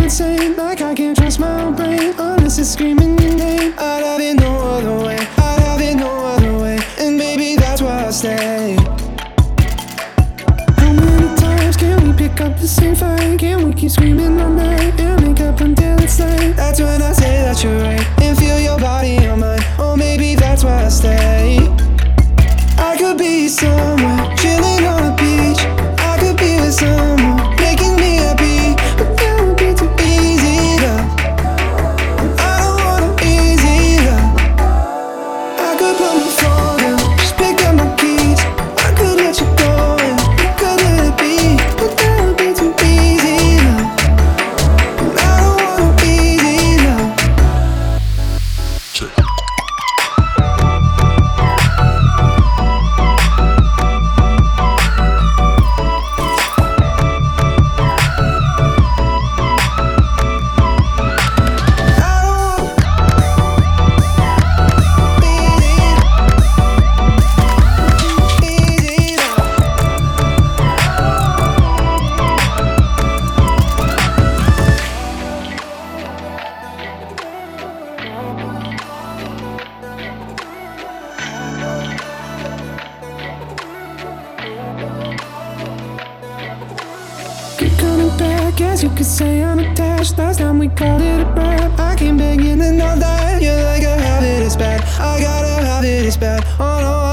insane, like I can't trust my own brain unless it's screaming your name. I'd have it no other way, I'd have it no other way, and baby that's why I stay. How many times can we pick up the same fight? Can we keep screaming all night and make up until it's late? That's when I say that you're right and feel your body on mine. Oh, maybe that's why I stay. I could be somewhere chilling on a beach. I could be with someone making me happy, but that would be too easy, love. I don't wanna easy, love. I could put my phone down, just pick up my keys. I could let you go and you could let it be, but that would be too easy, love. I don't wanna easy, love. Keep coming back, guess you could say I'm attached. Last time we called it a wrap. I came begging and all that. You're like a habit, it's bad. I gotta have it, it's bad. Oh no,